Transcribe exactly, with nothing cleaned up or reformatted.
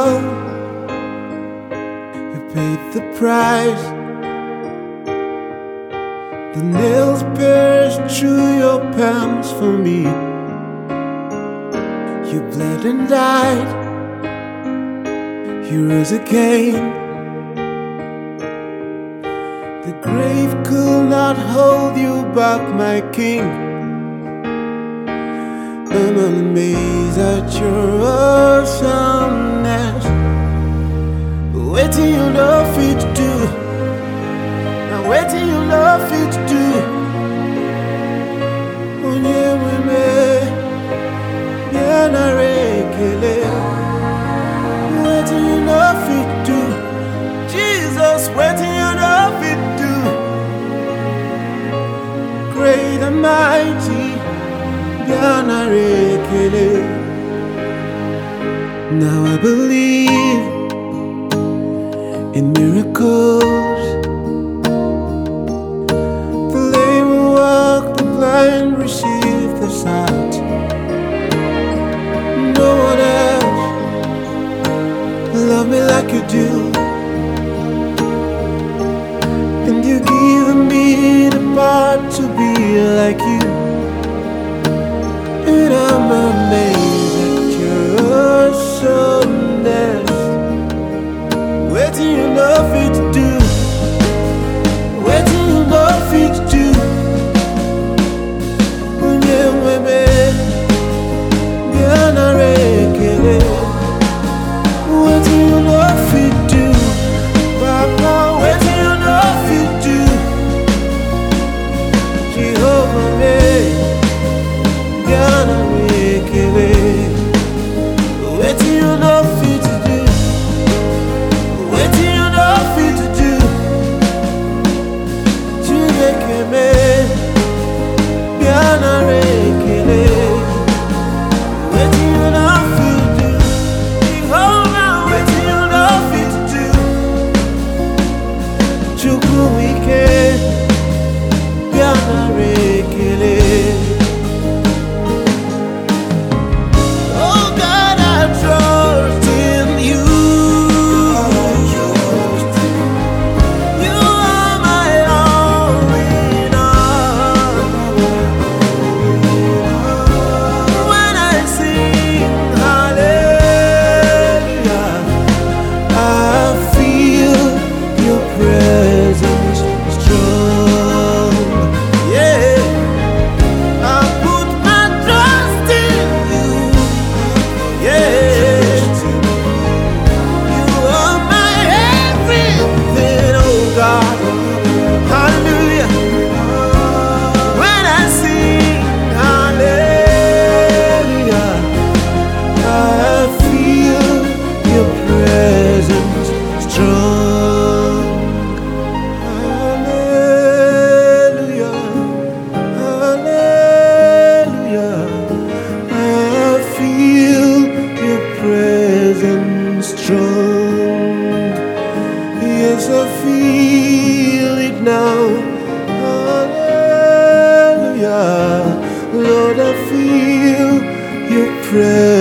all. You paid the price. The nails pierced through your palms for me. You bled and died. You rose again. The grave could not hold you back, my king. I'm amazed at your awesomeness. Waiting you know fit to do. Now waiting you know fit to do. Onye weme, yana rekele. Waiting you know fit to do. Jesus, waiting you know fit to do. Great and mighty, yana rekele. Now I believe in miracles. The lame walk, the blind receive the sight. No one else love me like you do. And you give me the part to be like you. And I'm amazed at your awesomeness. Waiting you know fit to do. Waiting you know fit to do. Unye weme, yana rekele. Waiting you know fit to do. Papa, waiting you know fit to do. Jehovah me, yana rekele. Waiting you know fit to do. Waiting you know fit to do. Chideke me, yana rekele. Waiting you know fit to do. Jehovah, waiting you know fit to do. Chukwu wike, yana rekele. Oh God, I trust in you. You are my all in all. When I sing hallelujah, I feel your presence strong. Yeah, I put my trust in you. Yeah, you are my everything, oh God. Hallelujah. When I sing hallelujah, I feel your presence strong. Hallelujah. Hallelujah. I feel your presence strong. Yes, I feel it now. Hallelujah. Lord, I feel your presence.